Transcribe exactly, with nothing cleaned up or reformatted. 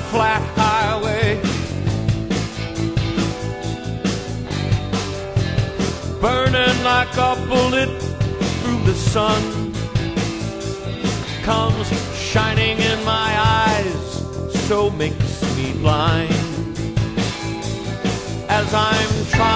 flat highway, burning like a bullet through the sun, comes shining in my eyes, so makes me blind, as I'm trying